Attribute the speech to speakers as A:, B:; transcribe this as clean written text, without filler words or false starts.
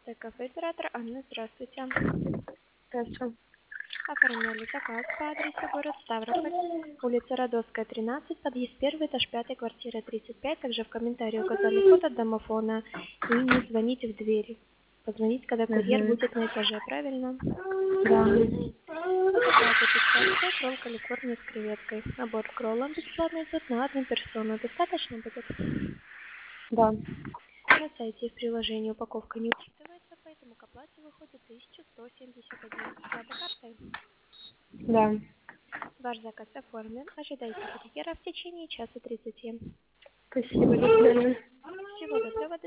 A: Станция кафе оператор Анна, здравствуйте.
B: Хорошо.
A: Оформляли заказ по адресу город Ставрополь, улица Родовская, 13, подъезд 1, этаж 5, квартира 35. Также в комментарии указали код от домофона и не звоните в двери. Позвонить, когда курьер будет на этаже, правильно?
B: Да.
A: Заказы пицца, ролл Калифорния с креветкой. Набор к роллам бесплатно идет на одну персону. Достаточно будет?
B: Да.
A: На сайте и в приложении упаковка не учитывается, поэтому к оплате выходит 1171. Оплата картой.
B: Да.
A: Ваш заказ оформлен. Ожидайте курьера в течение часа 30.
B: Спасибо, до свидания.
A: Всего доброго.